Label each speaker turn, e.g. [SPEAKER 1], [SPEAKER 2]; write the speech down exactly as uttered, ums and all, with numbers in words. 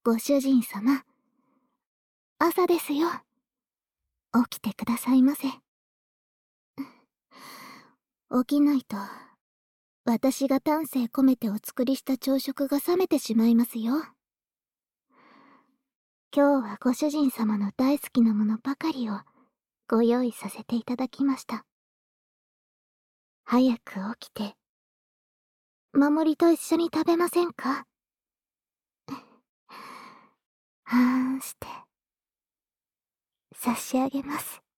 [SPEAKER 1] ご主人様、朝ですよ。起きてくださいませ。起きないと、私が丹精込めてお作りした朝食が冷めてしまいますよ。今日はご主人様の大好きなものばかりをご用意させていただきました。早く起きて、守りと一緒に食べませんか？はーんして、差し上げます。